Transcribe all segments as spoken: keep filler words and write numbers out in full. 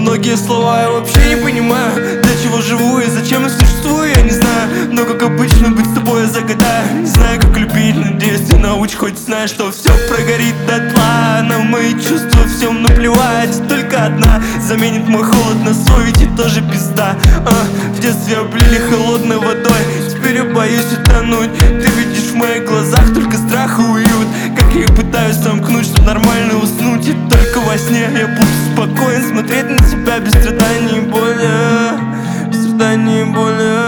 многие слова я вообще не понимаю. Для чего живу и зачем я существую, я не знаю. Но как обычно быть с тобой я загадаю. Не знаю, как любить, надеюсь, ты научишь. Хоть знаешь, что все прогорит дотла. На мои чувства всем наплевать. Только одна заменит мой холод на свой, ведь и тоже пизда. а, В детстве облили холодной водой, теперь я боюсь утонуть. Ты видишь в моих глазах только страх и уют. Как я их пытаюсь сомкнуть, чтоб нормально уснуть. И только во сне я буду спокоен смотреть на тебя без страданий и боли. Без страданий и боли.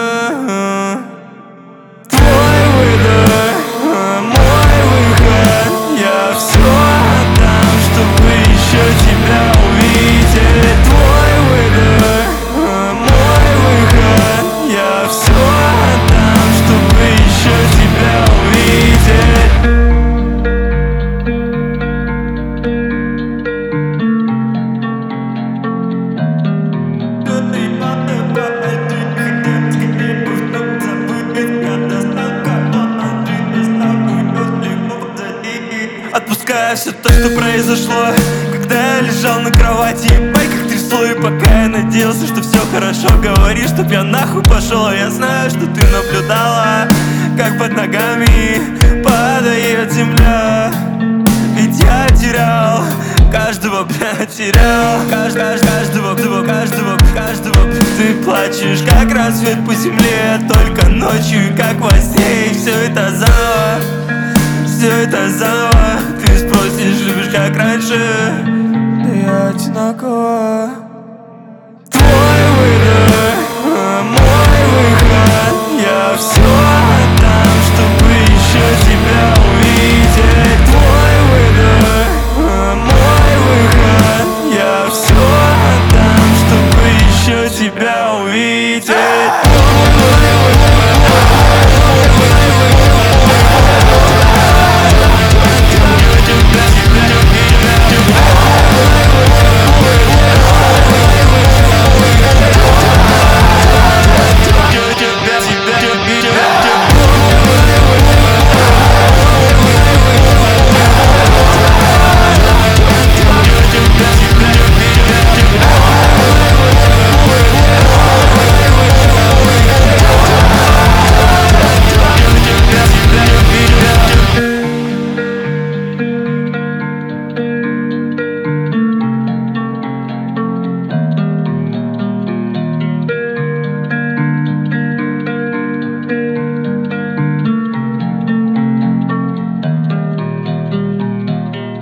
Твой выдох, мой выход. Я все отдам, чтобы еще тебя увидеть. Твой выдох, мой выход. Я все отдам, чтобы еще тебя увидеть. Отпускаю все то, что произошло, когда я лежал на кровати. Ебать, как трясло, и пока я надеялся, что все хорошо, говори, чтоб я нахуй пошел. Я знаю, что ты наблюдала, как под ногами падает земля. Ведь я терял каждого, бля, терял каждого, каждого, каждого, каждого, каждого. Ты плачешь, как рассвет по земле, только ночью, как во сне. И все это заново, все это заново. Ты спросишь, любишь как раньше? Да я одинаково.